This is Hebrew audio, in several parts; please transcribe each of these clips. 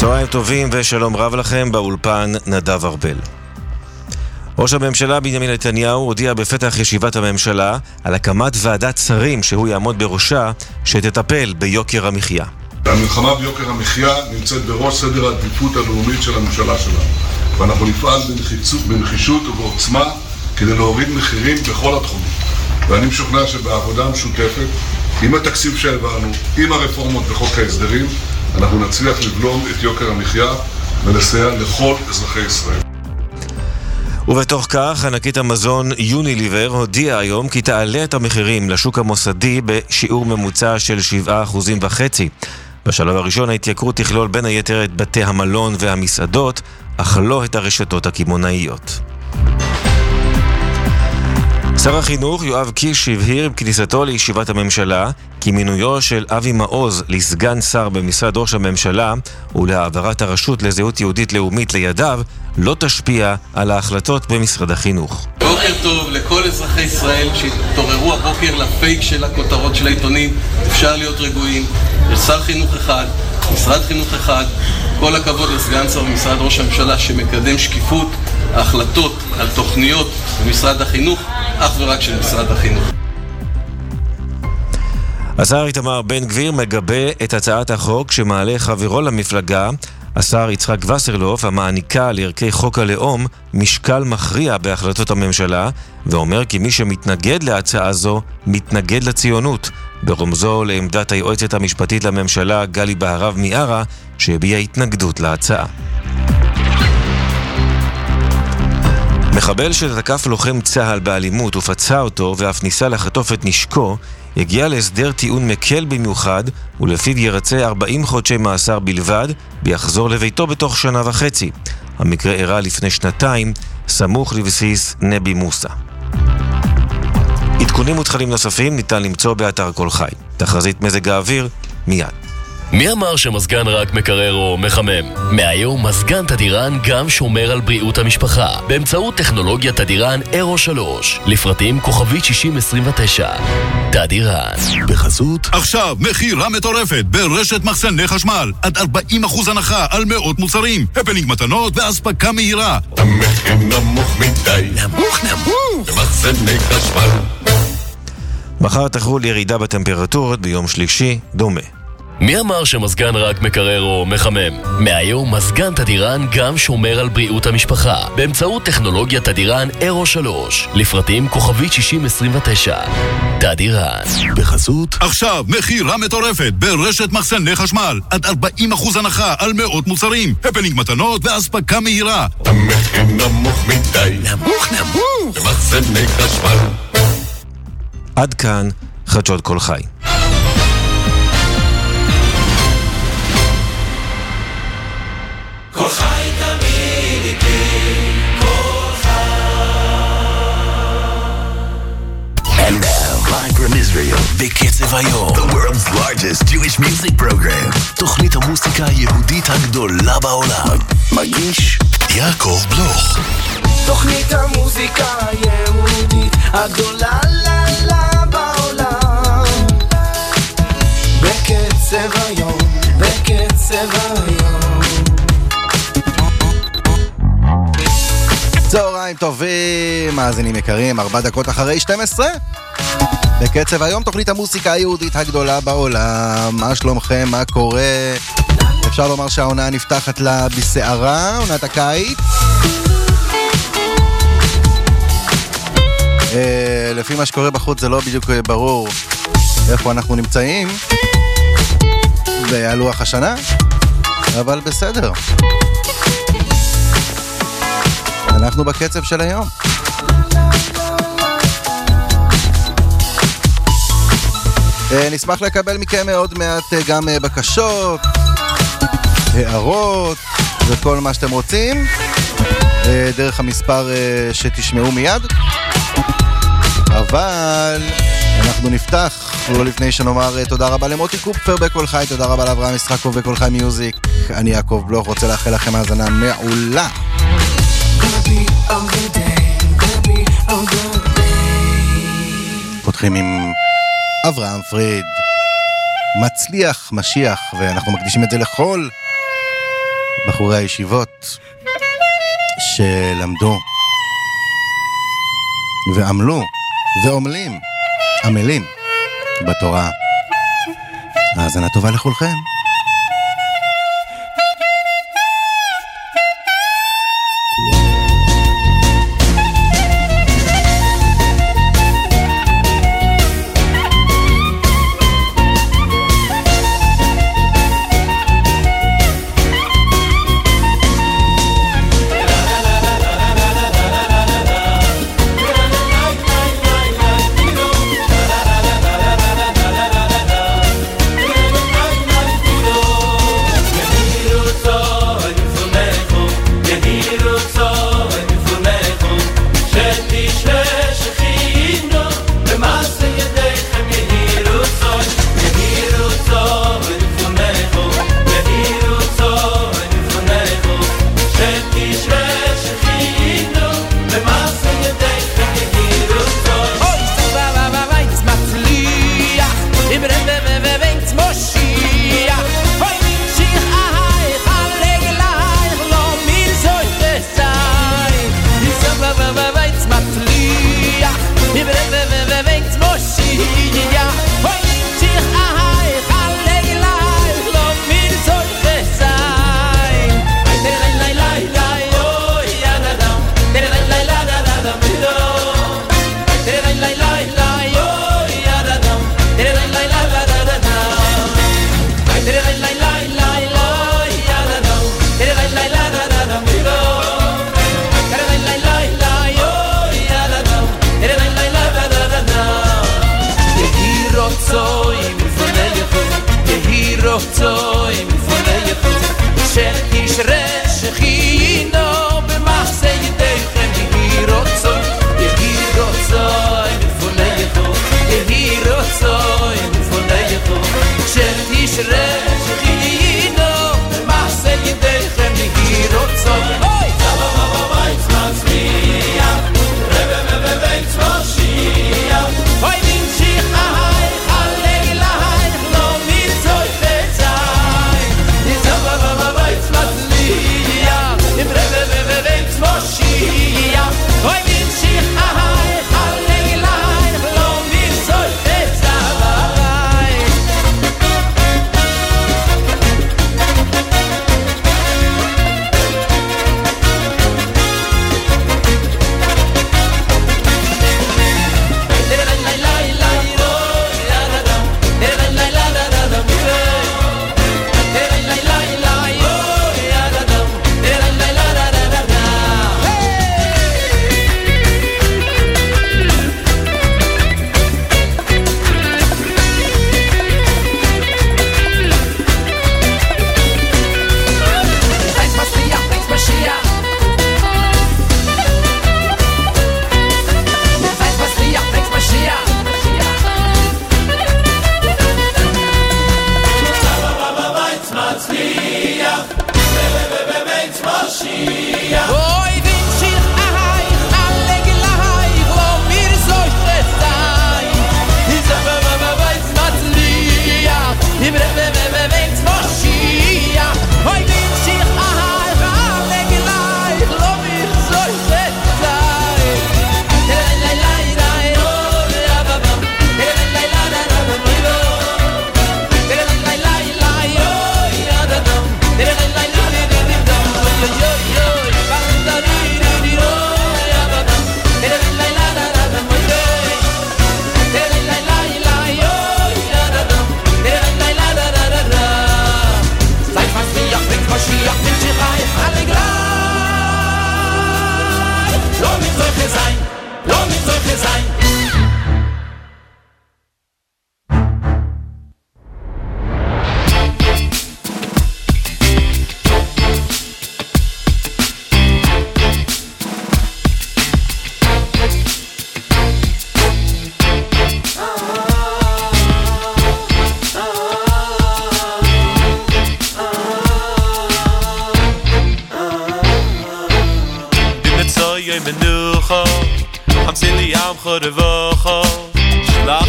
צהריים טובים ושלום רב לכם, באולפן נדב ארבל. ראש הממשלה בנימין נתניהו הודיע בפתח ישיבת הממשלה על הקמת ועדת שרים שהוא יעמוד בראשה שתטפל ביוקר המחיה. המלחמה ביוקר המחיה נמצאת בראש סדר העדיפות הלאומית של הממשלה שלנו, ואנחנו נפעל בנחישות ובעוצמה כדי להוריד מחירים בכל התחומים. ואני משוכנע שבעבודה משותפת, עם התקציב שהעברנו, עם הרפורמות בחוק ההסדרים, אנחנו נצליח לבלום את יוקר המחיה ולסייע לכל אזרחי ישראל. ובתוך כך, ענקית המזון יוניליבר הודיעה היום כי תעלה את המחירים לשוק המוסדי בשיעור ממוצע של 7.5%. בשלב הראשון ההתייקרות תכלול בין היתר את בתי המלון והמסעדות, אך לא את הרשתות הקמעונאיות. שר החינוך יואב קיש הבהיר עם כניסתו לישיבת הממשלה כי מינויו של אבי מעוז לסגן שר במשרד ראש הממשלה ולהעברת הרשות לזהות יהודית לאומית לידיו לא תשפיע על ההחלטות במשרד החינוך. בוקר טוב לכל אזרחי ישראל שהתעוררו הבוקר לפייק של הכותרות של העיתונים. אפשר להיות רגועים, יש שר חינוך אחד, משרד חינוך אחד. כל הכבוד לסגן שר במשרד ראש הממשלה שמקדם שקיפות ההחלטות על תוכניות במשרד החינוך, אך ורק של משרד החינוך. השר איתמר בן גביר מגבה את הצעת החוק שמעלה חברו למפלגה, השר יצחק וסרלוף, המעניקה לערכי חוק הלאום משקל מכריע בהחלטות הממשלה, ואומר כי מי שמתנגד להצעה זו מתנגד לציונות, ברומזו לעמדת היועצת המשפטית לממשלה גלי בהרב מיארה שהביעה התנגדות להצעה. מחבל שתקף לוחם צהל באלימות ופצע אותו ואף ניסה לחטוף את נשקו הגיע להסדר טיעון מקל במיוחד ולפיו ירצה 40 חודשי מאסר בלבד ויחזור לביתו בתוך 1.5 שנה. המקרה אירע לפני 2 סמוך לבסיס נבי מוסא. עדכונים ותכנים נוספים ניתן למצוא באתר כל חי. תחזית מזג האוויר מיד. מי אמר שמזגן רק מקרר או מחמם? מהיום מזגן תדירן גם שומר על בריאות המשפחה באמצעות טכנולוגיית תדירן אירו 3 לפרטים כוכבית 6029. תדירן בחסות עכשיו מחירה מטורפת ברשת מחסני חשמל עד 40% הנחה על מאות מוצרים, הפנינג מתנות ואספקה מהירה. המחיר נמוך מדי, נמוך במחסני חשמל. מחר תחול ירידה בטמפרטורות, ביום שלישי דומה. מי אמר שמזגן רק מקרר או מחמם? מהיום מזגן תדירן גם שומר על בריאות המשפחה באמצעות טכנולוגיית תדירן אירו 3 לפרטים כוכבית 6029. תדירן בחסות עכשיו מחירה מטורפת ברשת מחסני חשמל עד 40% הנחה על מאות מוצרים, הפנינג מתנות ואספקה מהירה. המחיר נמוך מדי, נמוך במחסני חשמל. עד כאן חדשות כל חי. כל חי תמיד איתי, כל חי. And now, live from Israel, בקצב היום, the world's largest Jewish music program. תוכנית המוסיקה היהודית הגדולה בעולם. מגיש יעקב בלוך. תוכנית המוזיקה היהודית הגדולה בעולם. בקצב היום, בקצב היום. צהריים טובים, מאזינים יקרים, 4 דקות אחרי 12. בקצב היום, תוכנית המוסיקה היהודית הגדולה בעולם. מה שלומכם? מה קורה? אפשר לומר שהעונה נפתחת לה בסערה, עונת הקיץ. לפי מה שקורה בחוץ זה לא בדיוק ברור איפה אנחנו נמצאים בלוח השנה, אבל בסדר. אנחנו בקצב של היום. נשמח לקבל מכם עוד מעט גם בקשות, הערות וכל מה שאתם רוצים דרך המספר שתשמעו מיד. אבל אנחנו נפתח לא לפני שנאמר תודה רבה למוטי קופפר בכל חי, תודה רבה לאברהם ישחקוב בכל חי מיוזיק. אני יעקב בלוך, רוצה לאחל לכם האזנה מעולה. פותחים עם אברהם פריד, מצליח משיח, ואנחנו מקדישים את זה לכל בחורי הישיבות שלמדו ועמלו ועמלים, עמלים בתורה. האזנה טובה לכולכם.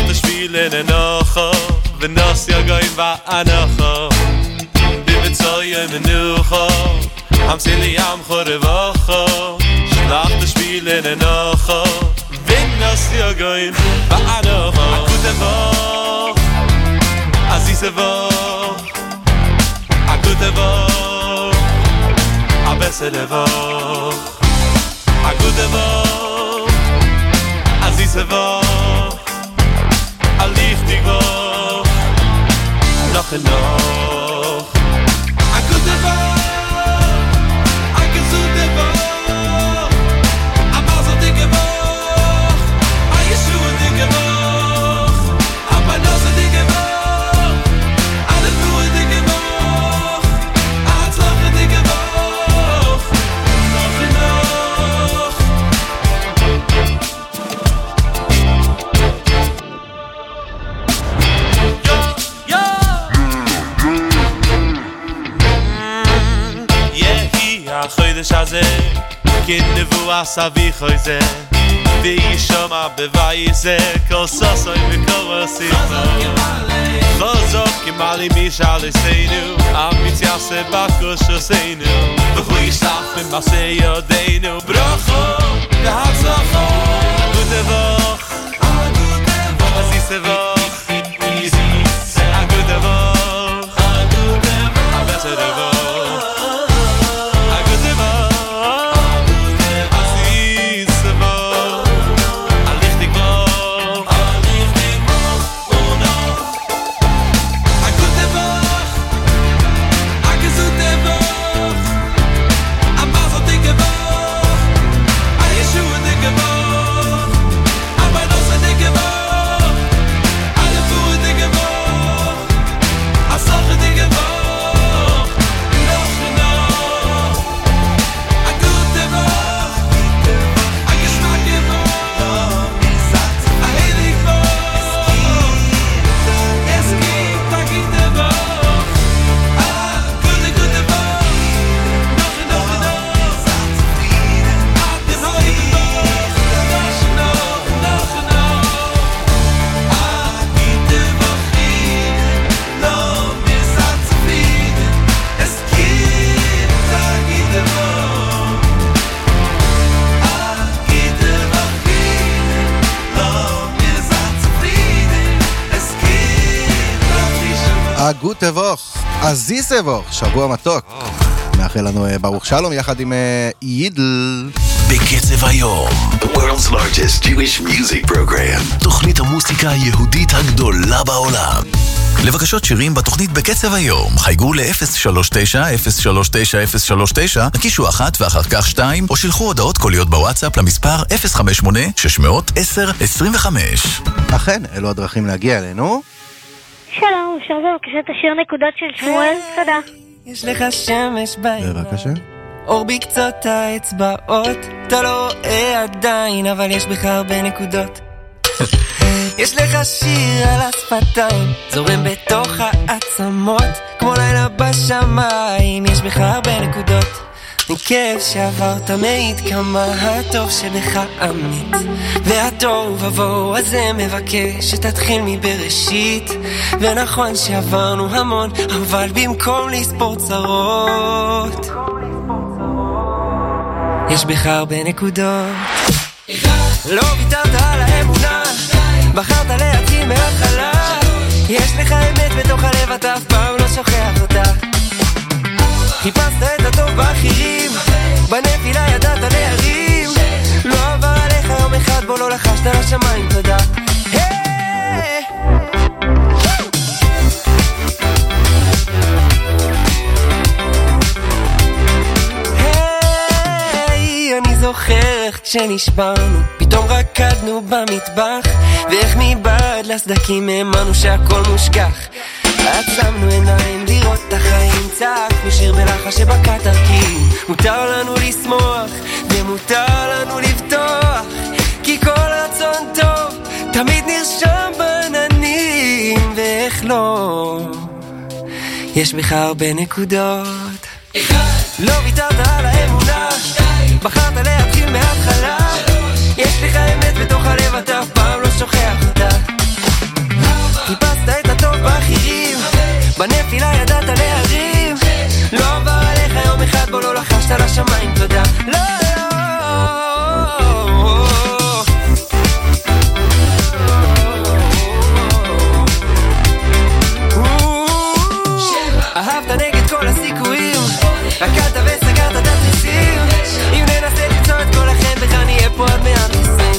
V'nos yagoyim va'anocho B'mitzoy yom menucha am sili am chorevacha shlach de shvile nenacha wenn das dir gein ba anocha a gute Woch a süße Woch a gute Woch a bessere Woch a gute Woch a süße Woch a lichtig Woch noch und noch a gute Woch a gesunde Woch a maso dicke Woch a Yeshua dicke Woch a Panosa dicke Woch a Lefua dicke Woch a Tzlache dicke Woch noch und noch khoyde shaze kin nevuas avi khoyze vi shoma bevayze kososoy mekovasita khozok kemali mishal seinu am mityase bakosh seinu khoy shaf in maseyo deinu brocho gatzakho gute vokh azise vokh a gute vokh a better vokh גוטה ווך, עזיזה ווך, שבוע מתוק. מאחל לנו ברוך שלום יחד עם יידל. בקצב היום, the world's largest Jewish music program, תוכנית המוסיקה היהודית הגדולה בעולם. לבקשות שירים בתוכנית בקצב היום, חייגו ל-039-039-039, הקישו 1 ואחר כך 2, או שילחו הודעות קוליות בוואטסאפ למספר 058-600-1025. אכן, אלו הדרכים להגיע אלינו. שלום, אפשר בבקשה את השיר נקודות של שמואל? תודה. יש לך שמש בעיניים, בבקשה. אור בקצות האצבעות, אתה לא רואה עדיין, אבל יש בך הרבה נקודות. יש לך שיר על השפתיים, זורם בתוך העצמות, כמו לילה בשמיים, יש בך הרבה נקודות. מכאב שעברת מעיד כמה הטוב שבך אמיץ, והטוב עבור הזה מבקש שתתחיל מבראשית. ונכון שעברנו המון, אבל במקום לספור צרות, יש בך הרבה נקודות. לא ויתרת על האמונה, בחרת להתחיל מההתחלה. יש לך אמת בתוך הלב, אתה אף פעם לא שוכח אותה. חיפשת את הטוב באחרים, בנפילה ידעת להרים. לא עבר עליך יום אחד בו לא לחשת לשמיים תודה. אני זוכר איך כשנשברנו פתאום רקדנו במטבח, ואיך מבעד לסדקים האמנו שהכל מושכח. עצמנו עיניים לראות את החיים, צעקנו שיר בלחש שבקע תרקים. מותר לנו לשמוח ומותר לנו לבטוח, כי כל רצון טוב תמיד נרשם בעננים. ואיך לא, יש בך הרבה נקודות. לא ויתרת על האמונה, בחרת להתחיל מההתחלה. יש לך אמת בתוך הלב, אתה אף פעם לא שוכח אותה. חיפשת את הטוב באחרים, בנפילה ידעת להרים. לא לחשת לשמיים תודה לא אהבת נגד כל הסיכויים רקדת וסגרת את התריסים אם ננסה למצוא את כל החן בך נהיה פה עד 120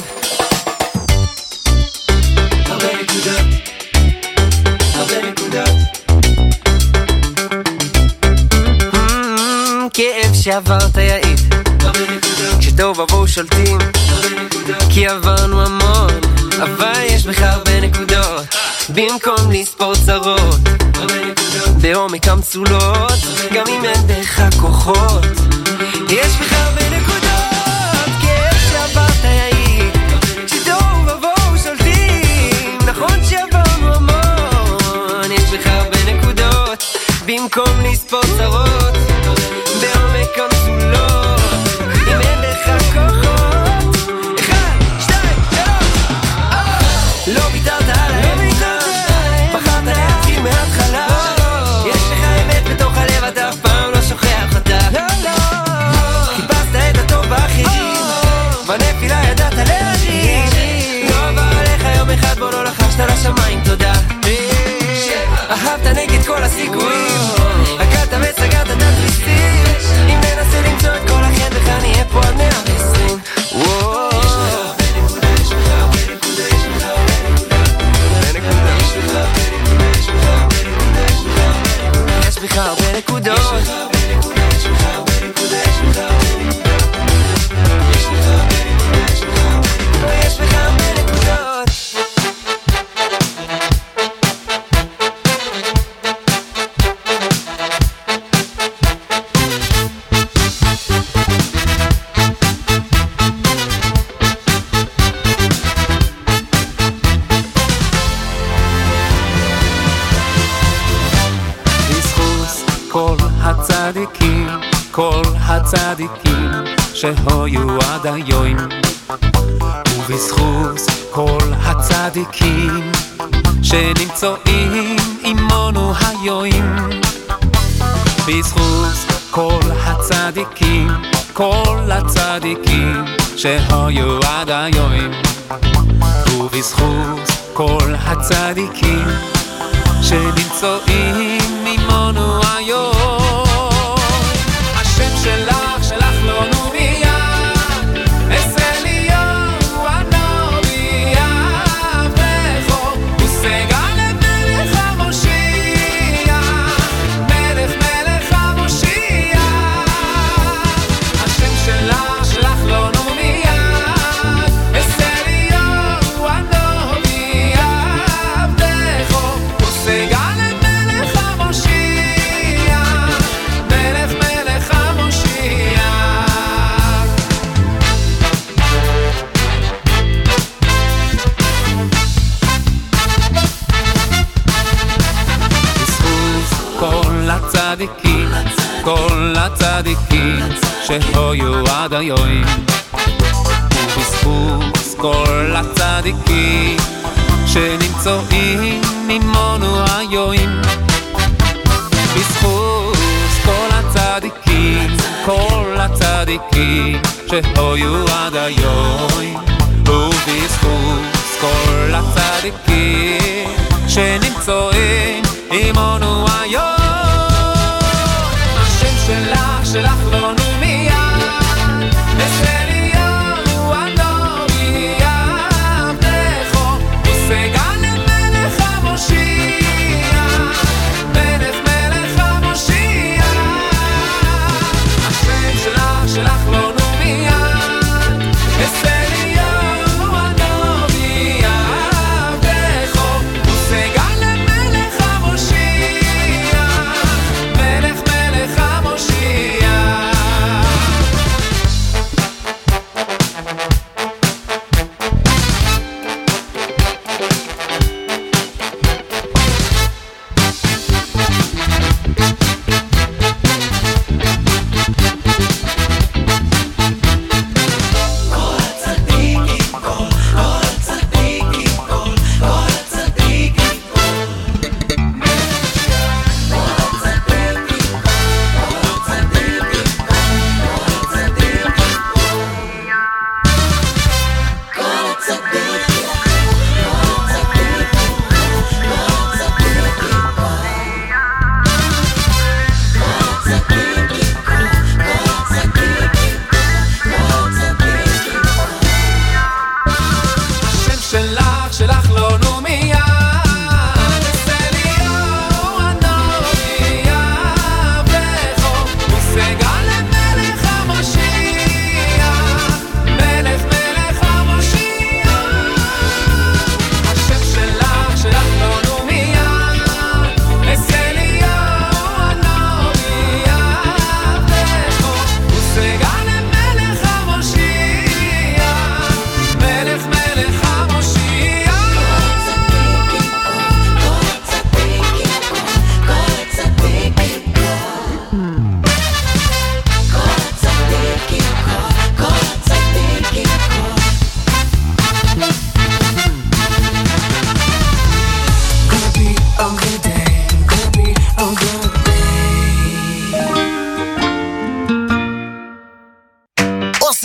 הרבה נקודות הרבה נקודות כאב שעברת יעיד כשטוב עבור שולטים כי עברנו המון אבל יש בך הרבה נקודות במקום לספור צרות בעומק המצולות גם אם אין בך כוחות יש בך הרבה נקודות כאב שעברת יעיד כשטוב עבור שולטים נכון שעברנו המון יש בך הרבה נקודות במקום לספור צרות בעומק המצולות אם אין בך כוחות 1, 2, 3 לא ויתרת על האמצע בחרת להתחיל מההתחלה יש לך אמת בתוך הלב אתה אף פעם לא שוכח אותה חיפשת את הטוב באחרים בנפילה ידעת להרים לא עבר עליך יום אחד בו לא לחשת לשמיים תודה אהבת נגד כל הסיכויים רקדת וסגרת את התריסים אם ננסה למצוא את כל החן בך נהיה פה עד 120 יש בך הרבה נקודות יש בך הרבה נקודות כל הצדיקים שהיו עד היום ובזכות כל הצדיקים שנמצאים עמנו היום בזכות כל הצדיקים שהיו עד היום ובזכות כל הצדיקים שנמצאים עמנו היום השם שלך לנו מיד אסליהו הנביא עבדך וסגל את מלך המושיע מלך המושיע השם שלך לנו מיד אסליהו הנביא עבדך וסגל את מלך המושיע מלך המושיע כל הצדיקים שהיו עד היום ובזכות כל הצדיקים שנמצאים עמנו היום בזכות כל הצדיקים שהיו עד היום ובזכות כל הצדיקים שנמצאים עמנו היום שלך לנו מיד אסליהו הנביא עבדך וסגל את מלך המושיע מלך המושיע השם שלך לנו מיד אסליהו הנביא עבדך וסגל את מלך המושיע מלך המושיע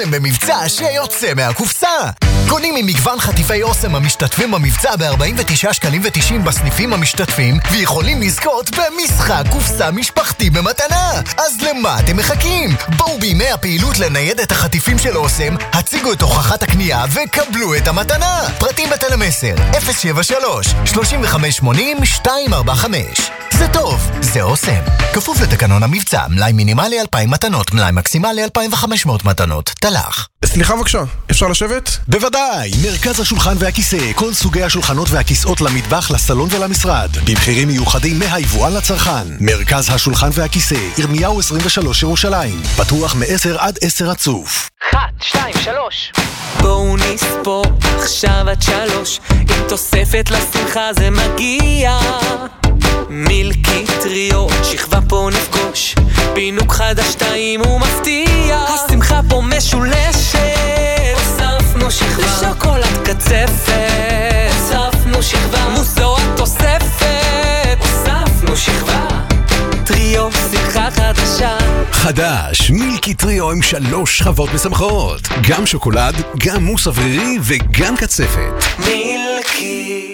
אוסם במבצע שיוצא מהקופסה. קונים ממגוון חטיפי אוסם המשתתפים במבצע ב-49 שקלים ו90 בסניפים המשתתפים, ויכולים לזכות במשחק קופסה משפחתי במתנה. אז למה אתם מחכים? בואו בימי הפעילות לנייד את החטיפים של אוסם, הציגו את הוכחת הקנייה וקבלו את המתנה. פרטים בטלמסר 073-3580-245. זה טוב, זה אוסם. כפוף לתקנון המבצע, מלאי מינימלי 2,000 מתנות, מלאי מקסימלי 2,500 מתנות. תלך. סליחה בבקשה, אפשר לשבת? בוודאי, מרכז השולחן והכיסא, כל סוגי השולחנות והכיסאות למטבח, לסלון ולמשרד, במחירים מיוחדים מהיבואן לצרכן. מרכז השולחן והכיסא, ירמיהו 23 ירושלים, פתוח מ-10 עד 10 רצוף. 1, 2, 3 בואו נספור עכשיו עד 3, עם תוספת לשמחה זה מגיע. מילקי טריו, שכבה פה נפגוש, פינוק חדש טעים ומפתיע. השמחה פה משולשת, הוספנו שכבה לשוקולד קצפת, הוספנו שכבה מוסו התוספת, הוספנו שכבה טריו, שמחה חדשה. חדש, מילקי טריו עם 3 שכבות משמחות, גם שוקולד, גם מוס אוורירי וגם קצפת. מילקי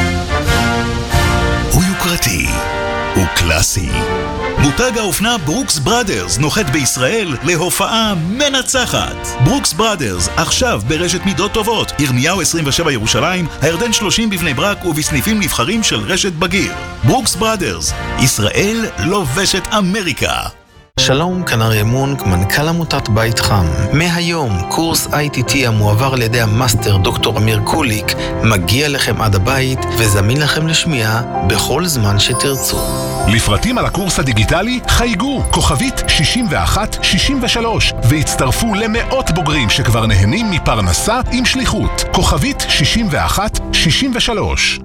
הוא יוקרתי, הוא קלאסי. מותג האופנה ברוקס בראדרס נוחת בישראל להופעה מנצחת. ברוקס בראדרס, עכשיו ברשת מידות טובות, ירמיהו 27 ירושלים, הירדן 30 בבני ברק ובסניפים נבחרים של רשת בגיר. ברוקס בראדרס, ישראל לובשת אמריקה. שלום, כאן אריה מונק, מנכ"ל עמותת בית חם. מהיום, קורס ITT המועבר על ידי המאסטר דוקטור אמיר קוליק מגיע לכם עד הבית וזמין לכם לשמיעה בכל זמן שתרצו. לפרטים על הקורס הדיגיטלי חייגו כוכבית 6163 והצטרפו למאות בוגרים שכבר נהנים מפרנסה עם שליחות. כוכבית 6163.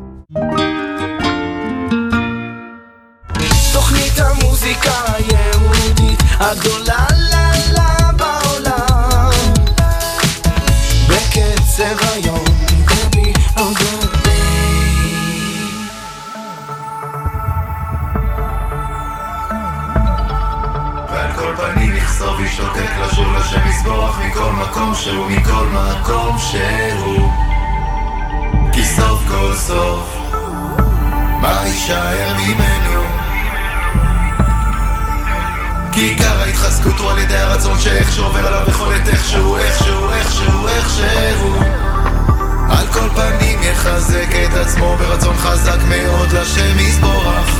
תוכנית המוזיקה היהודית הגדולה לה בעולם, בקצב היום דבי אוגבי. ועל כל פנים יחשוף ישתוקק לשוב לשם יסבורך מכל מקום שהוא, מכל מקום שהוא, כי סוף כל סוף מה יישאר ממנו? כי עיקר ההתחזקות הוא על ידי הרצון שאיך שעובר עליו יכולת איכשהו על כל פנים יחזק את עצמו ברצון חזק מאוד לשם יסבורך,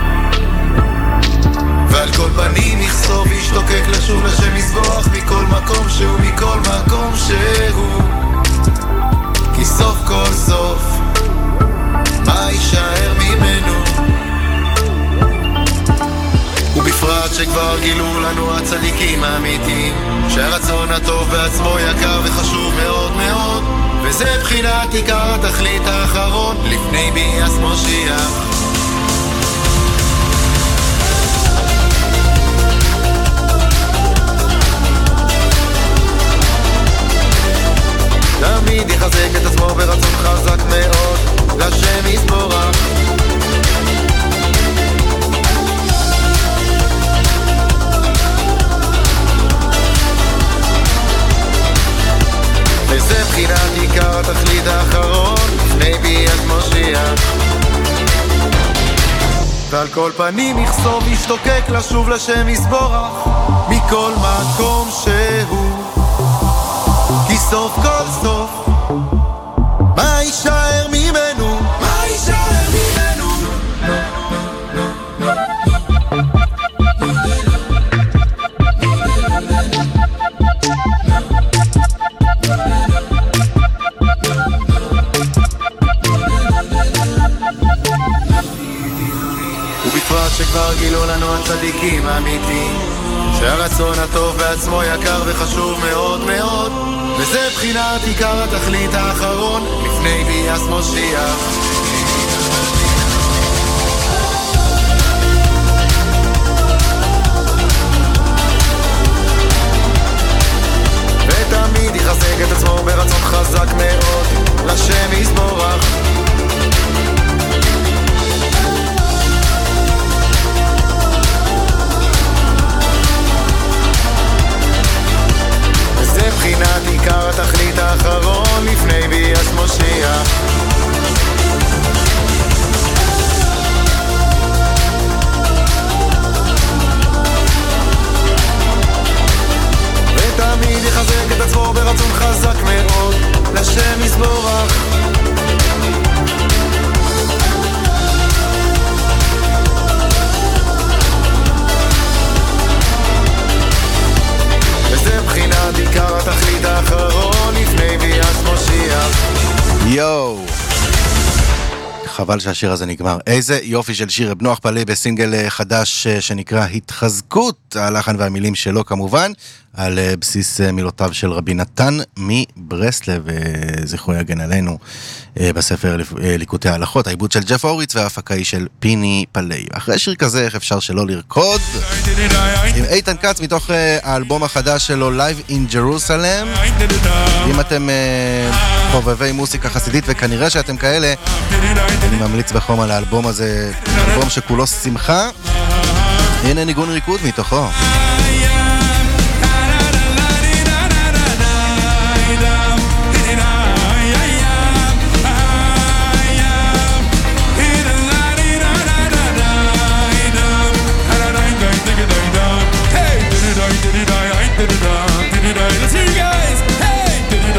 ועל כל פנים יחשוף ישתוקק לשוב לשם יסבורך מכל מקום שהוא, מכל מקום שהוא, כי סוף כל סוף מה יישאר ממנו? ובפרט שכבר גילו לנו הצדיקים האמיתיים שהרצון הטוב בעצמו יקר וחשוב מאוד מאוד, וזה בחינת עיקר התכלית האחרון לפני ביאס משיח. תמיד יחזק את עצמו ברצון חזק מאוד לשם יסבורך, וזה בחינת עיקר התכלית האחרון לפני ביאת משיח. ועל כל פנים יחשוף ישתוקק לשוב לשם יסבורך מכל מקום שהוא, כי סוף כל סוף מה יישאר ממנו? מה יישאר ממנו? ובפרט שכבר גילו לנו הצדיקים האמיתיים שהרצון הטוב בעצמו יקר וחשוב מאוד מאוד, וזה בחינת עיקר התכלית האחרון לפני ביאס משיח. ותמיד יחזק את עצמו ברצון חזק מאוד לשם יסבורך, וזה בחינת רצון חזק מאוד, לשם יזבורך. וזה בחינת עיקר התכלית האחרון לפני ביאת משיח. יואו, חבל שהשיר הזה נגמר. איזה יופי של שיר. בנוח פלא בסינגל חדש שנקרא התחזקות, הלחן והמילים שלו כמובן, על בסיס מילותיו של רבי נתן מברסלב, זכרו יגן עלינו, בספר ליקוטי ההלכות, העיבוד של ג'ף אוריץ וההפקה היא של פיני פלאי. אחרי שיר כזה איך אפשר שלא לרקוד עם איתן קץ מתוך האלבום החדש שלו Live in Jerusalem. אם אתם חובבי מוסיקה חסידית, וכנראה שאתם כאלה, אני ממליץ בחום על האלבום הזה, אלבום שכולו שמחה. הנה ניגון ריקוד מתוכו. Let's hear you guys! Hey!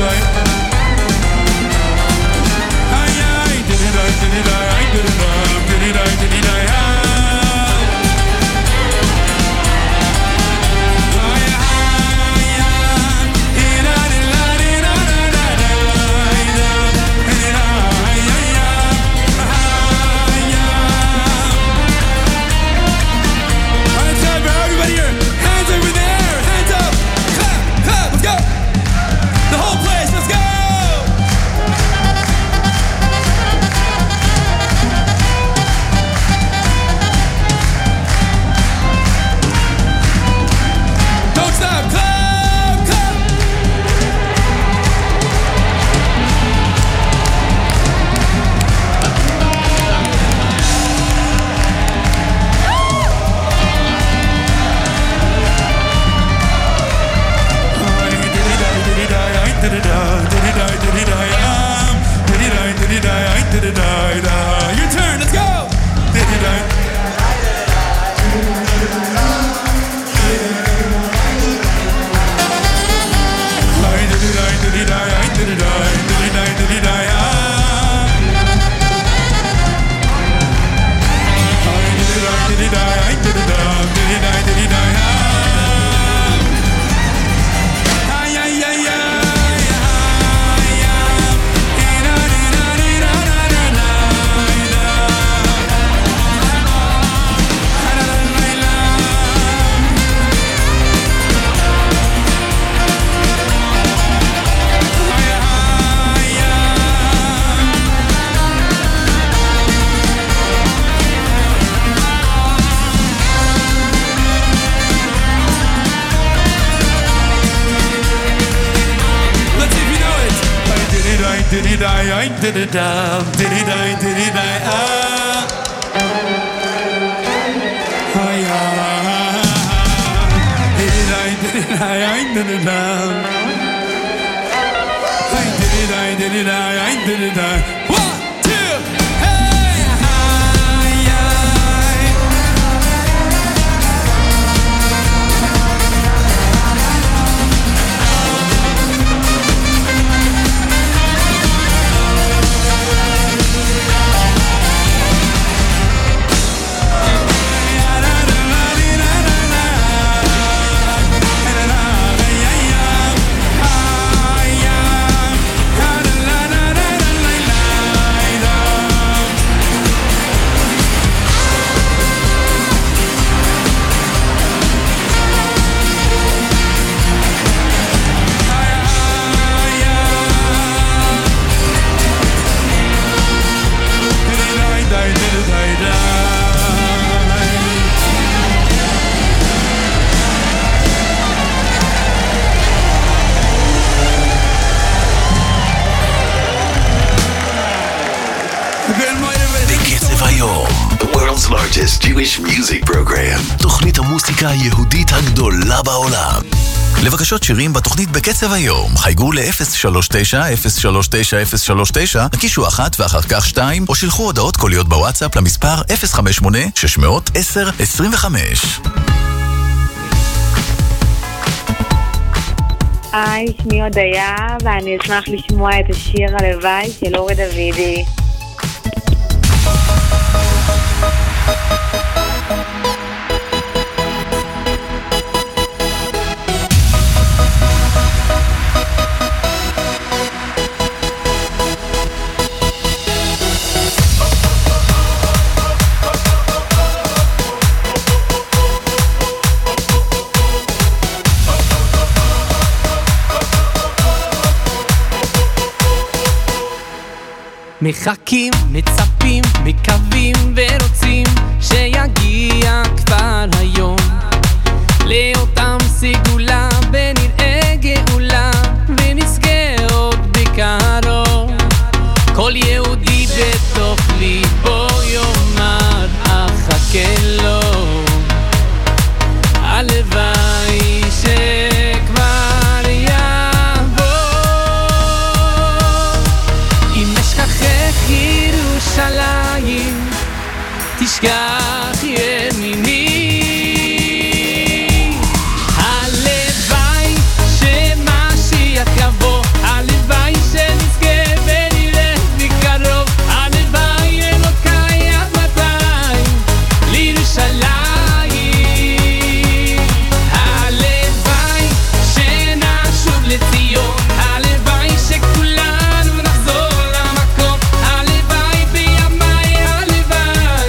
largest Jewish music program. תוכנית המוסיקה היהודית הגדולה בעולם. לבקשות שירים בתוכנית בקצב היום, חייגו ל-039-039-039, הקישו 1 ואחר כך 2, או שילחו הודעות קוליות בוואטסאפ למספר 058-610-25. היי, שמי הודיה, ואני אשמח לשמוע את השיר הלוואי של אורי דוידי. מחכים, מצפים, מקווים ורוצים שיגיע כבר היום לאותם סגולה ונראה גאולה ונזכה עוד בקרוב. כל יהודי בתוך ליבו יאמר אחכה לו, הלוואי שכבר יבוא. אם אשכחך ירושלים תשכח ימיני, הלוואי שמשיח יבוא, הלוואי שנזכה ונראה מקרוב, הלוואי אלוקיי עד מתי לירושלים, הלוואי שנשוב לציון, הלוואי שכולנו נחזור למקום, הלוואי בימי, הלוואי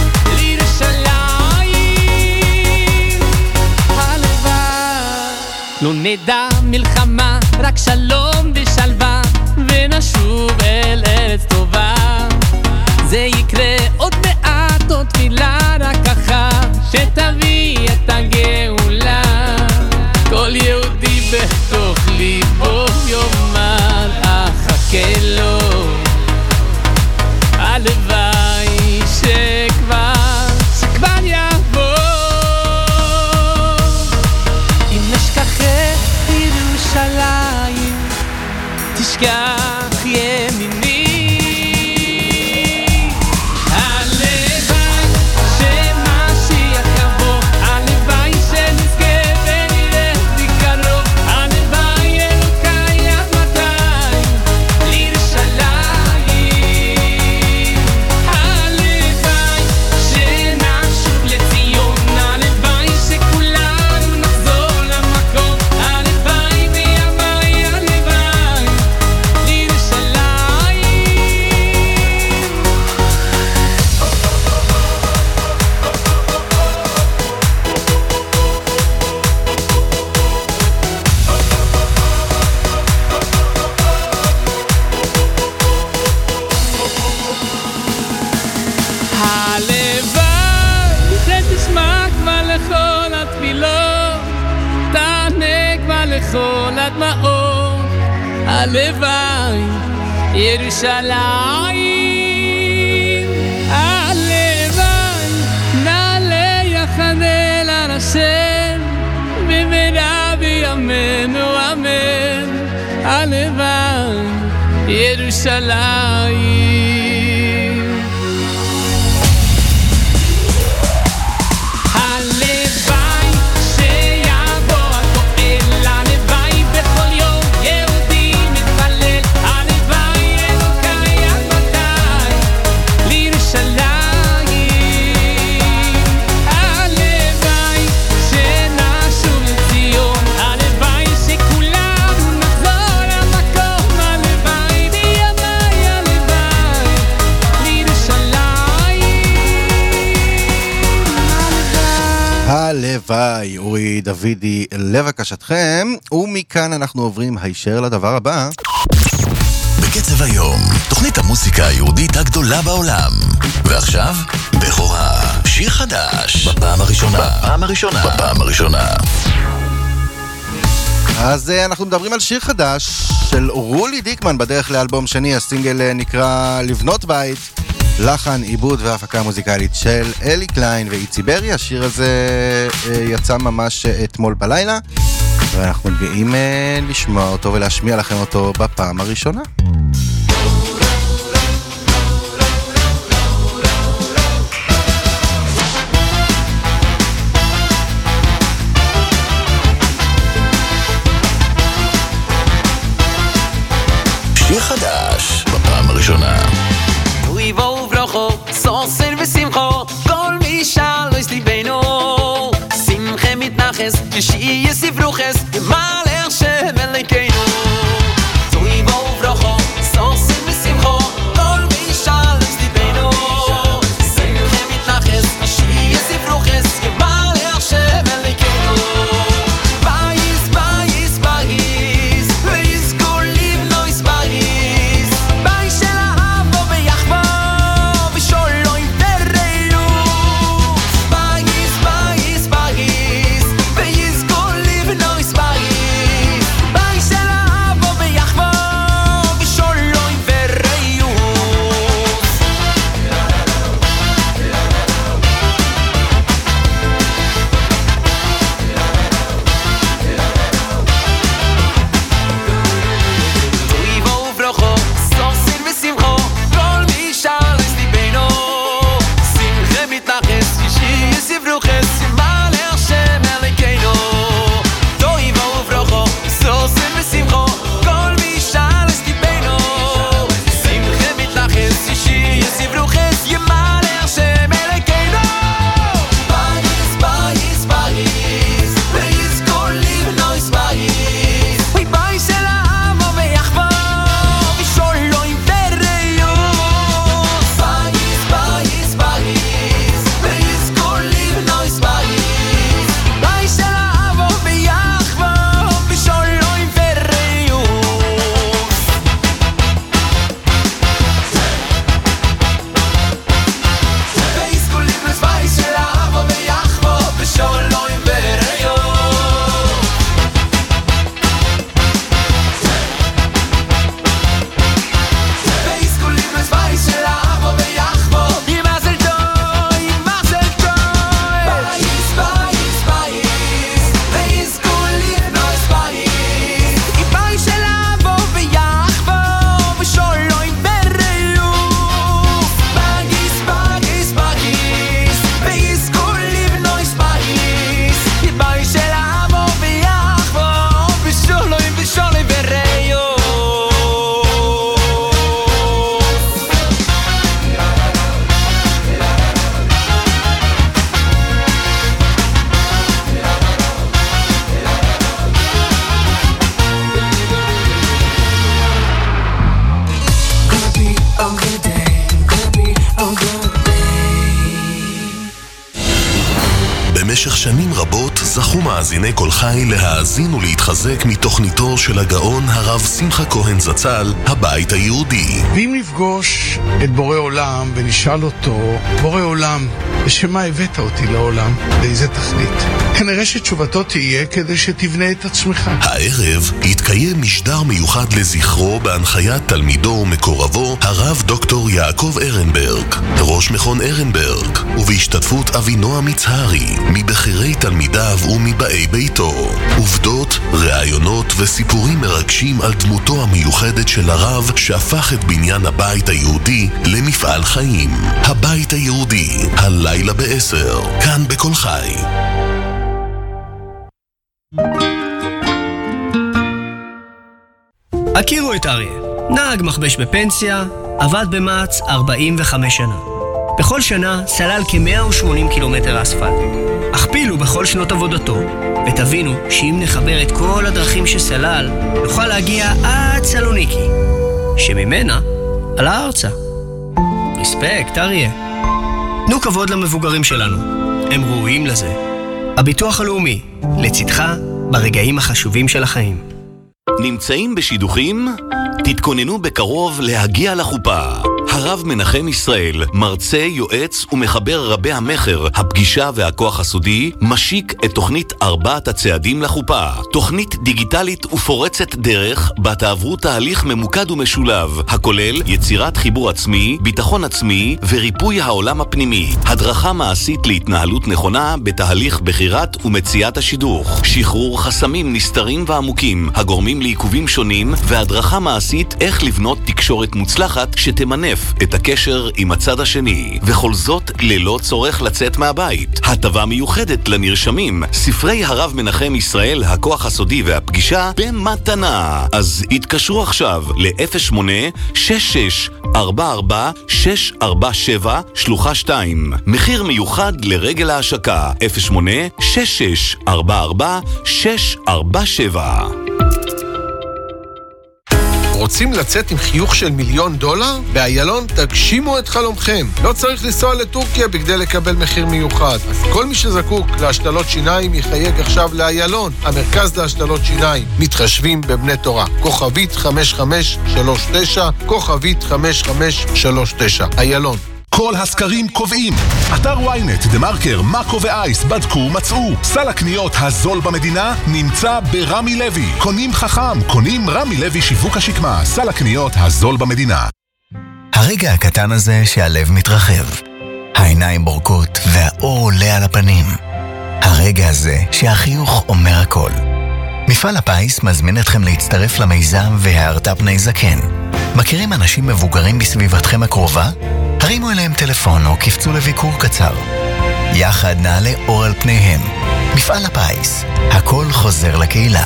לירושלים, הלוואי לא נדע מלחמה, רק שלום ושלווה, ונשוב אל ארץ טובה. זה יקרה עוד מעט, עוד תפילה רק אחת שתביא את הגאולה. כל יהודי בתוך ליבו יאמר אחכה לו, הלוואי שכבר יבוא. אם נשכחך ירושלים תשכח ימיני, הלוואי שמשיח יבוא, הלוואי שנזכה ונראה מקרוב, הלוואי אלוקיי עד מתי לירושלים, הלוואי שנשוב לציון, הלוואי שכולנו נחזור למקום, הלוואי בימי, הלוואי לירושלים. הלוואי שתשמע כבר לכל התפילות, תענה כבר לכל הדמעות, הלוואי ירושלים, הלוואי נעלה יחד אל הר השם במהרה בימינו אמן, הלוואי ירושלים. הלוואי שיבוא הגואל, הלוואי בכל יום יהודי מתפלל, הלוואי אלוקיי עד מתי לירושלים, הלוואי שנשוב לציון, הלוואי שכולנו נחזור למקום, הלוואי בימי, הלוואי לירושלים, הלוואי, אורי דוידי, לבקשתכם. ומכאן אנחנו עוברים הישר לדבר הבא. בקצב היום, תוכנית המוסיקה היהודית הגדולה בעולם. ועכשיו, בכורה, שיר חדש. בפעם הראשונה. אז אנחנו מדברים על שיר חדש של רולי דיקמן בדרך לאלבום שני. הסינגל נקרא לבנות בית, לחן, עיבוד והפקה מוזיקלית של אלי קליין ואיצי ברי. השיר הזה יצא ממש אתמול בלילה, ואנחנו גאים לשמוע אותו ולהשמיע לכם אותו בפעם הראשונה. naches shi yisivruches maler shemelkeinu zoi vovrocho sosim simcho kol mishal stibeno simchem mit naches shi yisivruches maler shemelkeinu bayis bayis bayis bayis kolim no is bayis bayis shel ahavo beyachvo v'sholo im terreinu bayis bayis bayis bayis kolim no is bayis bayis shel ahavo beyachvo v'sholo im terreinu Toivo uvrocho, sosin v'simcho, kol mishal es libeno. Simche mitnaches, yishi yisivruches, maler shem elikeinu. Toivo uvrocho, sosin v'simcho, kol mishal es libeno. Simche mitnaches, yishi yisivruches, maler shem elikeinu. Bayis, bayis, bayis, bayis kolim no is bayis. Uy, bayis el amo veyachvo, v'sholo im terreus. Bayis, bayis, bayis, bayis kolim no is bayis. Bayis el amo veyachvo, v'sholo im terreus. Bayis kolim no is bayis el amo veyachvo, v'sholo im terreus. Bayis kolim no is bayis el amo veyachvo, yimazel tov, yimazel tov. Bayis, bayis, bayis, bayis kolim no is bayis. Bayis el amo veyachvo, v'sholo im terreus. Bayis, bayis, bayis, bayis kolim no is bayis. Bayis el amo veyachvo, v'sholo im terreus. במשך שנים רבות זכו מאזיני כל חי להאזין ולהתחזק מתוכניתו של הגאון הרב שמחה כהן זצ"ל, הבית היהודי. ואם נפגוש את בורא עולם ונשאל אותו, בורא עולם, בשם מה הבאת אותי לעולם? לאיזה תכלית? כנראה שתשובתו תהיה כדי שתבנה את עצמך. הערב יתקיים משדר מיוחד לזכרו בהנחיית תלמידו ומקורבו, הרב דוקטור יעקב ארנברג, ראש מכון ארנברג, ובהשתתפות אבינועם יצהרי, מבחירי תלמידיו ומבאי ביתו. עובדות, ראיונות וסיפורים מרגשים על דמותו המיוחדת של הרב שהפך את בניין הבית היהודי למפעל חיים. הבית היהודי, הלילה ב-10, כאן בכל חי. הכירו את אריה, נהג מכבש בפנסיה, עבד במעץ 45 שנה. בכל שנה סלל כ-180 קילומטר אספלט. הכפילו בכל שנות עבודתו, ותבינו שאם נחבר את כל הדרכים שסלל, נוכל להגיע עד סלוניקי, שממנה עלה ארצה. רספקט, אריה. תנו כבוד למבוגרים שלנו, הם ראויים לזה. הביטוח הלאומי, לצדך ברגעים החשובים של החיים. נמצאים בשידוכים? תתכוננו בקרוב להגיע לחופה. הרב מנחם ישראל, מרצה, יועץ ומחבר רבי המחר, הפגישה והכוח הסודי, משיק את תוכנית 4 הצעדים לחופה. תוכנית דיגיטלית ופורצת דרך, בה תעברו תהליך ממוקד ומשולב, הכולל יצירת חיבור עצמי, ביטחון עצמי וריפוי העולם הפנימי. הדרכה מעשית להתנהלות נכונה בתהליך בחירת ומציאת השידוך. שחרור חסמים נסתרים ועמוקים, הגורמים לעיכובים שונים, והדרכה מעשית איך לבנות תקשורת מוצלחת שתמנף את הקשר עם הצד השני, וכל זאת ללא צורך לצאת מהבית. הטבה מיוחדת לנרשמים, ספרי הרב מנחם ישראל, הכוח הסודי והפגישה במתנה. אז התקשרו עכשיו ל-08-66 08-6647 שלוחה 2. מחיר מיוחד לרגל ההשקה 08-6644 647. רוצים לצאת עם חיוך של $1,000,000? באיילון תגשימו את חלומכם. לא צריך לנסוע לטורקיה בכדי לקבל מחיר מיוחד. אז כל מי שזקוק להשתלות שיניים יחייג עכשיו לאיילון, המרכז להשתלות שיניים. מתחשבים בבני תורה. כוכבית 5539, כוכבית 5539. איילון. כל הסקרים קובעים. אתר ynet, דה מרקר, מאקו ואייס בדקו ומצאו. סל הקניות הזול במדינה נמצא ברמי לוי. קונים חכם, קונים רמי לוי שיווק השקמה. סל הקניות הזול במדינה. הרגע הקטן הזה שהלב מתרחב. העיניים בורקות והאור עולה על הפנים. הרגע הזה שהחיוך אומר הכל. מפעל הפיס מזמין אתכם להצטרף למיזם והארת פני זקן. מכירים אנשים מבוגרים בסביבתכם הקרובה? הרימו אליהם טלפון או קפצו לביקור קצר. יחד נעלה אור על פניהם. מפעל הפיס, הכל חוזר לקהילה.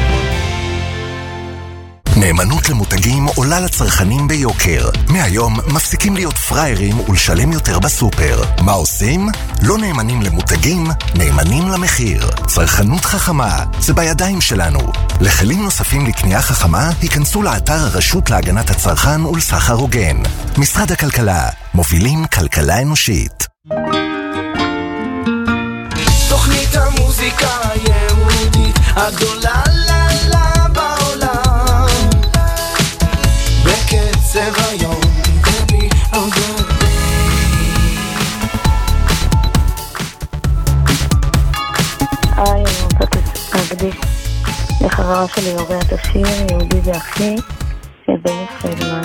נאמנות למותגים עולה לצרכנים ביוקר. מהיום מפסיקים להיות פריירים ולשלם יותר בסופר. מה עושים? לא נאמנים למותגים, נאמנים למחיר. צרכנות חכמה, זה בידיים שלנו. לכלים נוספים לקנייה חכמה, היכנסו לאתר הרשות להגנת הצרכן ולסחר הוגן. משרד הכלכלה, מובילים כלכלה אנושית. תוכנית המוזיקה היהודית הגדולה בקצב היום, baby, I'm gonna אני רוצה להקדיש לחברה שלי הורי את השיר יהודי ואחי של בני פרידמן.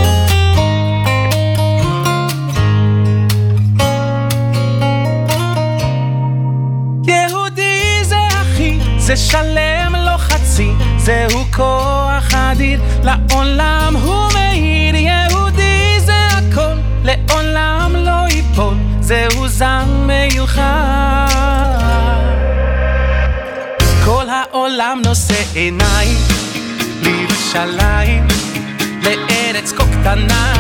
יהודי זה אחי, זה שלם לא חצי, זהו כוח אדיר, לעולם הוא מאיר. יהודי זה הכל, לעולם לא ייפול, זהו זן מיוחד. כל העולם נושא עיניים לירושלים, לארץ כה קטנה,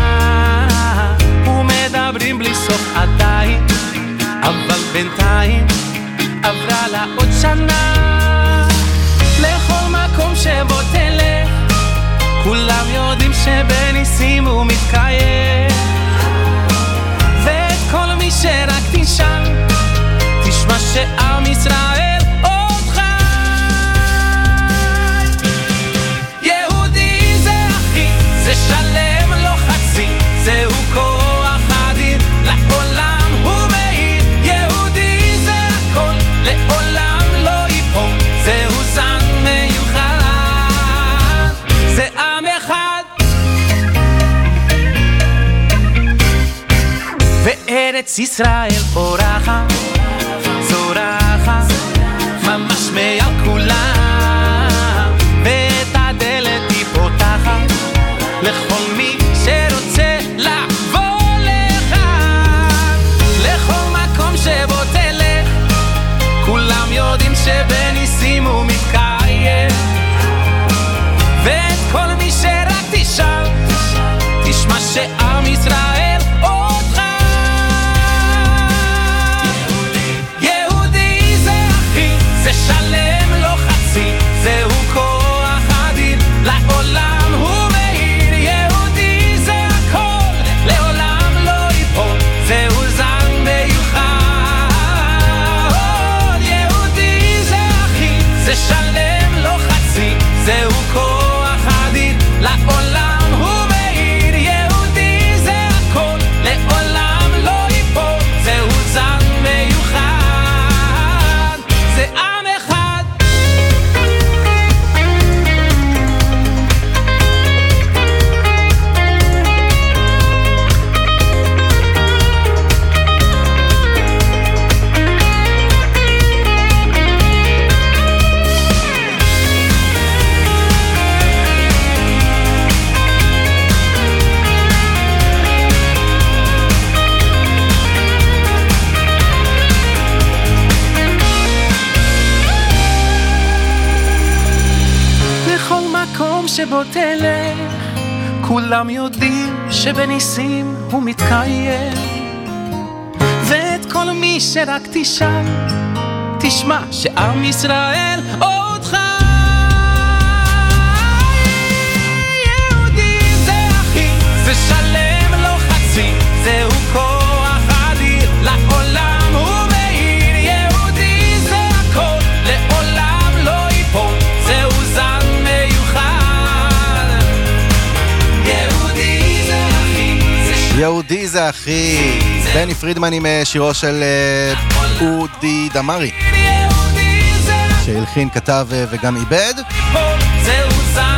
ומדברים בלי סוף עדיין, אבל בינתיים עברה לה עוד שנה. לכל מקום שבו תלך, כולם יודעים שבניסים הוא מתקיים, ואת כל מי שרק תשאל, תשמע שעם ישראל עוד חי. יהודי זה אחי, זה שלם לא חצי, זהו כוח אדיר, לעולם הוא מאיר. יהודי זה הכל, לעולם לא ייפול, זהו זן מיוחד, זה עם אחד. וארץ ישראל אורחת, זורחת, ממש מעל כולם, ואת הדלת היא פותחת לכל מי שרוצה לבוא לכאן. לכל מקום שבו תלך, כולם יודעים שבניסים הוא מתקיים, ואת כל מי שרק תשאל, תשמע שעם ישראל עוד חי. יהודי זה אחי, זה שלם לא חצי, זהו כוח אדיר, לעולם הוא מאיר. יהודי זה הכל, לעולם לא ייפול, זהו זן מיוחד. יהודי זה אחי, זה שלם לא חצי, זהו כוח אדיר, לעולם הוא מאיר. יהודי זה הכל, לעולם לא ייפול, זהו זן מיוחד, זה עם אחד. לכל מקום שבו תלך, כולם יודעים שבניסים הוא מתקיים, ואת כל מי שרק תשאל תשמע שעם ישראל עוד חי. יהודי זה אחי, זה שלם לא חצי, זהו כוח אדיר לעולם הוא מאיר. יהודי זה הכל, לעולם לא ייפול, זהו זן מיוחד. יהודי זה אחי, יהודי זה אחי, בני פרידמן עם שירו של אודי דמרי, שהלחין, כתב וגם איבד. זהו זן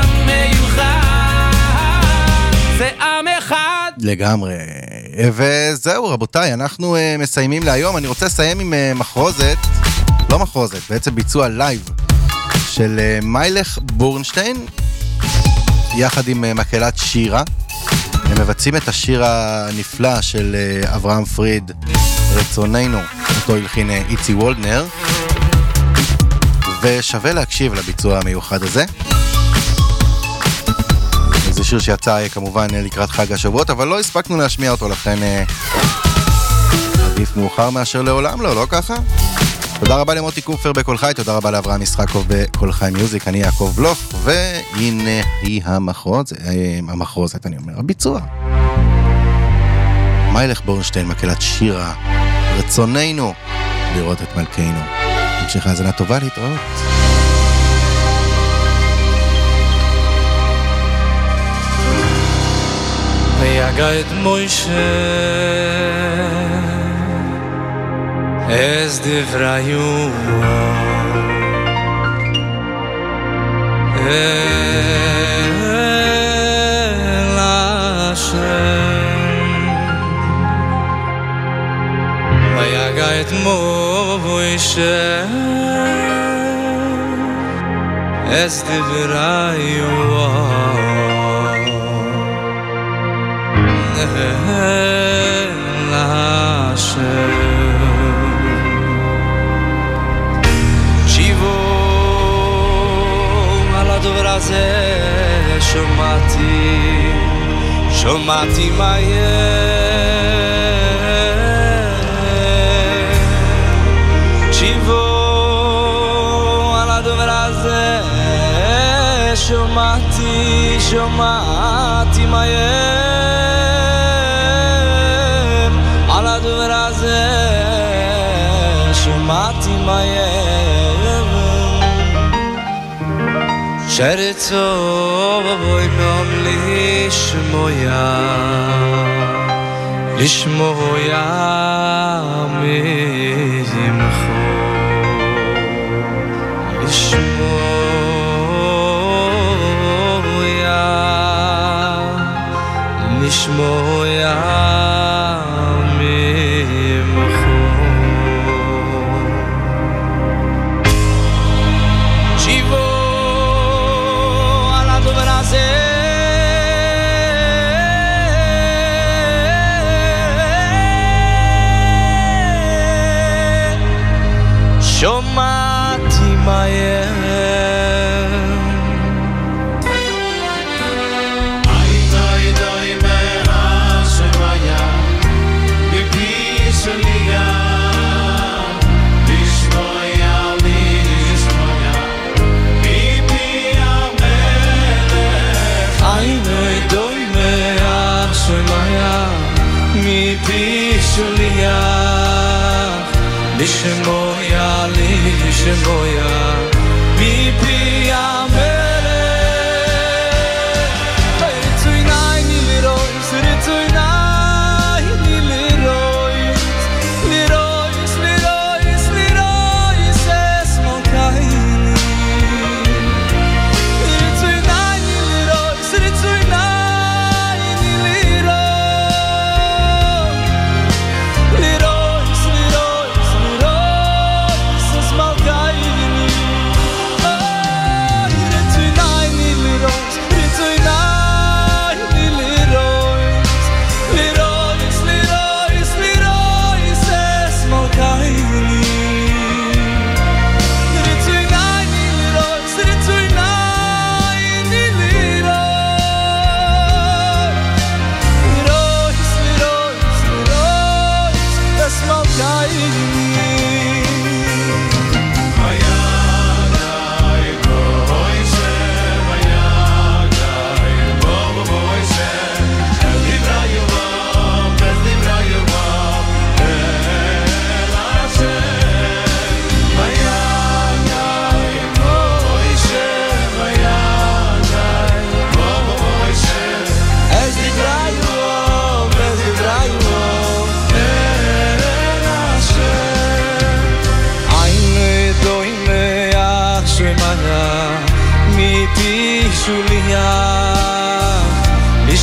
מיוחד, זה עם אחד לגמרי. וזהו רבותיי, אנחנו מסיימים להיום. אני רוצה לסיים עם מחרוזת, לא מחרוזת, בעצם ביצוע לייב של מיילך בורנשטיין יחד עם מקהלת שירה. הם מבצעים את השיר הנפלא של אברהם פריד, רצוננו, אותו הלחין איצי וולדנר, ושווה להקשיב לביצוע המיוחד הזה. זה שיר שיצא כמובן לקראת חג השבועות, אבל לא הספקנו להשמיע אותו, לכן עדיף מאוחר מאשר לעולם לא, לא ככה? תודה רבה למוטי קופר בכל חי, תודה רבה לאברהם ישחקוב בכל חי מיוזיק, אני יעקב בלוך, והנה היא המחרוזת, אני אומר, הביצוע. מיילך בורנשטיין, מקהלת שירה, רצוננו לראות את מלכנו. המשך האזנה טובה, להתראות. ויגע את מוישה אז דבריו אל השם, ויגע את מוישה אז דבריו אל השם. שיבו על הדבר הזה שמעתי מה שיבו על הדבר הזה שמעתי מה על הדבר הזה שמעתי מה שרצו בוי נום לשמויה ממחו לשמויה ממחו שיבו על הדבר הזה שמעתי מהר לשמויה מפי המלך רצוי נעיני לרויס אס מלכייני רצוי נעיני לרויס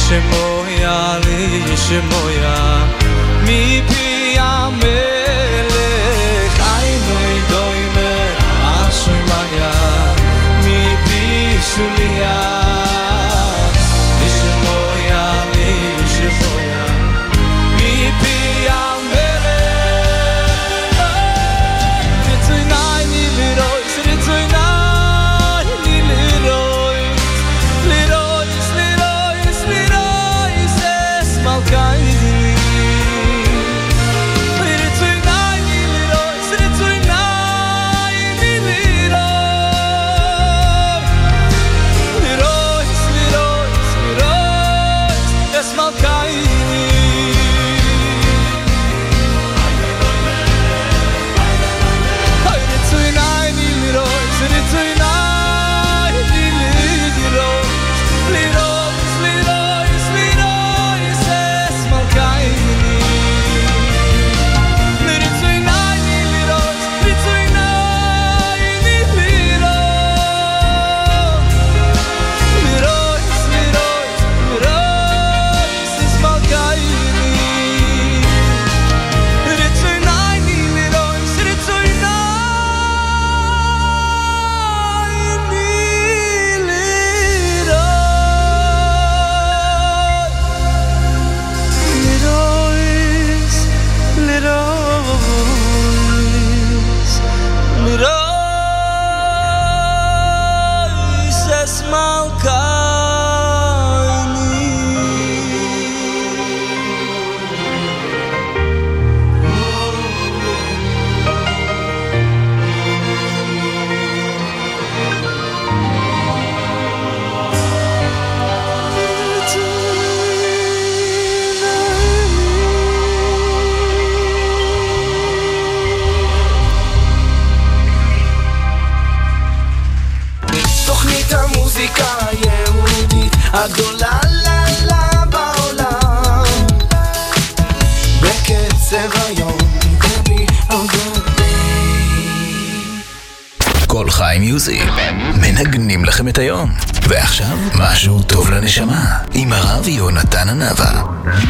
לשמוע לי לשמוע מפי המלך עינוי דוימר אשמיה מפי שוליה הגדולה לילה בעולם בקצב היום כל חי מיוזיק מנגנים לכם את היום. ועכשיו משהו טוב לנשמה עם הרב יונתן הנבה.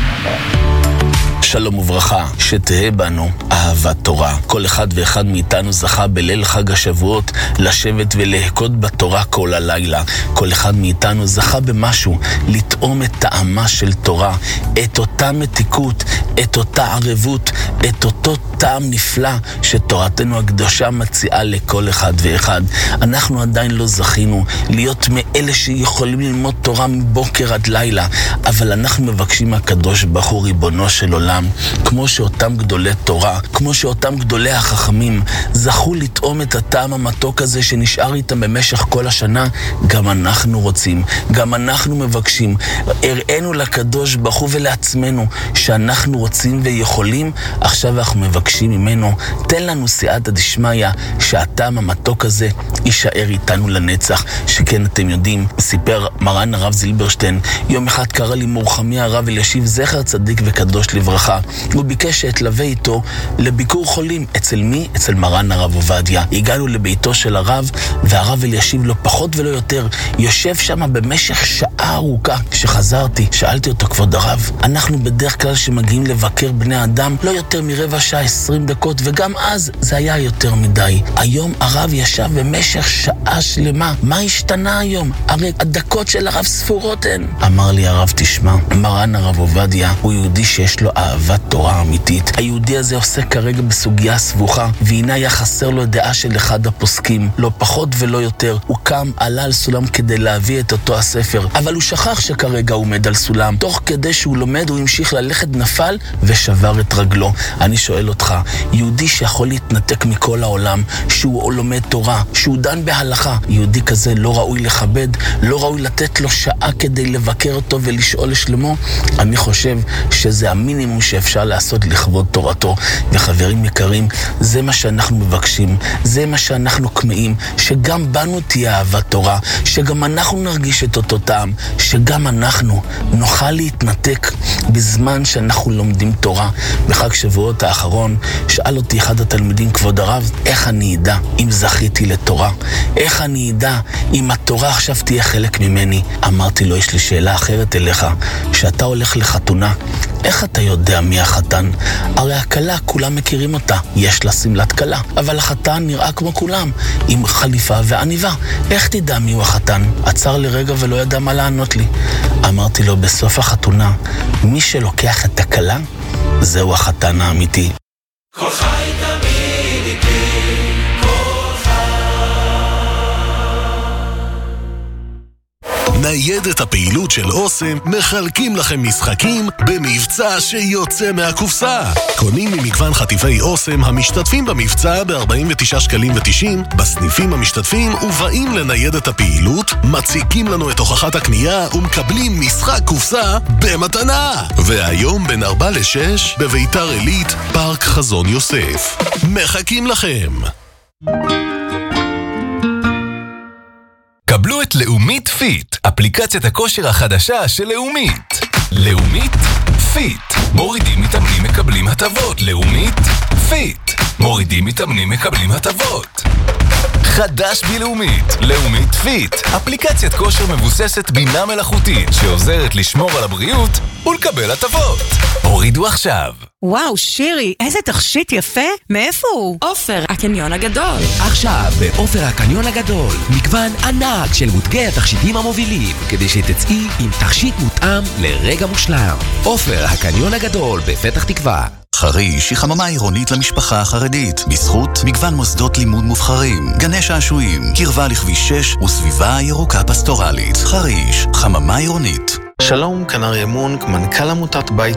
שלום וברכה, שתהיה בנו אהבת תורה. כל אחד ואחד מאיתנו זכה בליל חג השבועות לשבת ולהקוד בתורה כל הלילה. כל אחד מאיתנו זכה במשהו, לטעום את טעמה של תורה, את אותה מתיקות, את אותה ערבות, את אותו טעם נפלא שתורתנו הקדושה מציעה לכל אחד ואחד. אנחנו עדיין לא זכינו להיות מאלה שיכולים ללמוד תורה מבוקר עד לילה, אבל אנחנו מבקשים מהקדוש ברוך הוא ריבונו של עולם, כמו שאותם גדולי תורה, כמו שאותם גדולי החכמים זכו לטעום את הטעם המתוק הזה שנשאר איתם במשך כל השנה, גם אנחנו רוצים, גם אנחנו מבקשים. הראינו לקדוש ברוך הוא ולעצמנו שאנחנו רוצים ויכולים. עכשיו אנחנו מבקשים ממנו, תן לנו סייעתא דשמיא שהטעם המתוק הזה יישאר איתנו לנצח. שכן אתם יודעים, סיפר מרן הרב זילברשטיין, יום אחד קרא לי מורחמי הרב אלישיב זכר צדיק וקדוש לברכה, הוא ביקש שאתלווה איתו לביקור חולים. אצל מי? אצל מרן הרב עובדיה. הגענו לביתו של הרב, והרב אלישיב לא פחות ולא יותר יושב שם במשך שעה ארוכה. כשחזרתי שאלתי אותו, כבוד הרב, אנחנו בדרך כלל שמגיעים לבקר בני אדם לא יותר מרבע שעה 20 דקות, וגם אז זה היה יותר מדי. היום הרב ישב במשך שעה שלמה. מה השתנה היום? הרי הדקות של הרב ספורות הן. אמר לי הרב, תשמע, מרן הרב עובדיה הוא יהודי שיש לו אהבת תורה אמיתית. היהודי הזה עוסק כרגע בסוגיה סבוכה, והנה היה חסר לו דעה של אחד הפוסקים, לא פחות ולא יותר. הוא קם, עלה על סולם כדי להביא את אותו הספר, אבל הוא שכח שכרגע הוא עומד על סולם. תוך כדי שהוא לומד הוא המשיך ללכת, נפל ושבר את רגלו. אני שואל אותך, יהודי שיכול להתנתק מכל העולם, שהוא לומד תורה, שהוא דן בהלכה, יהודי כזה לא ראוי לכבד, לא ראוי לתת לו שעה כדי לבקר אותו ולשאול לשלמו? אני חושב שזה המינימום המקסימום שאפשר לעשות לכבוד תורתו. וחברים יקרים, זה מה שאנחנו מבקשים, זה מה שאנחנו כמאים, שגם בנו תהיה אהבת תורה, שגם אנחנו נרגיש את אותו טעם, שגם אנחנו נוכל להתנתק בזמן שאנחנו לומדים תורה. בחג שבועות האחרון שאל אותי אחד התלמידים, כבוד הרב, איך אני אדע אם זכיתי לתורה? איך אני אדע אם התורה עכשיו תהיה חלק ממני? אמרתי לו, יש לי שאלה אחרת אליך. שאתה הולך לחתונה, איך אתה יודע מי החתן? הרי הכלה כולם מכירים אותה, יש לה סמלת כלה, אבל החתן נראה כמו כולם, עם חליפה ועניבה. איך תדע מי הוא החתן? עצר לרגע ולא ידע מה לענות לי. אמרתי לו, בסוף החתונה, מי שלוקח את הכלה, זהו החתן האמיתי. כל חי תמיד איתי, כל ניידת הפעילות של אוסם מחלקים לכם משחקים במבצע שיוצא מהקופסה. קונים ממגוון חטיפי אוסם המשתתפים במבצע ב-49 שקלים ו-90 בסניפים המשתתפים ובאים לניידת הפעילות, מציקים לנו את הוכחת הקנייה ומקבלים משחק קופסה במתנה. והיום בין 4 ל-6 בביתר עילית, פארק חזון יוסף. מחכים לכם. קבלו את לאומית פיט, אפליקציית הכושר החדשה של לאומית. לאומית פיט. מורידים מתאמנים מקבלים הטבות. לאומית פיט. מורידים מתאמנים מקבלים הטבות. חדש בלאומית, לאומית פיט, אפליקציית כושר מבוססת בינה מלאכותית שעוזרת לשמור על הבריאות ולקבל הטבות. הורידו עכשיו. וואו, שירי, איזה תכשיט יפה. מאיפה הוא? עופר, הקניון הגדול. עכשיו, בעופר הקניון הגדול, מגוון ענק של מותגי התכשיטים המובילים, כדי שתצאי עם תכשיט מותאם לרגע מושלם. עופר הקניון הגדול בפתח תקווה. חריש היא חממה עירונית למשפחה החרדית, בזכות מגוון מוסדות לימוד מובחרים, גני שעשועים, קרבה לכביש 6 וסביבה ירוקה פסטורלית. חריש, חממה עירונית. שלום, כאן אריה מונק, מנכ"ל עמותת בית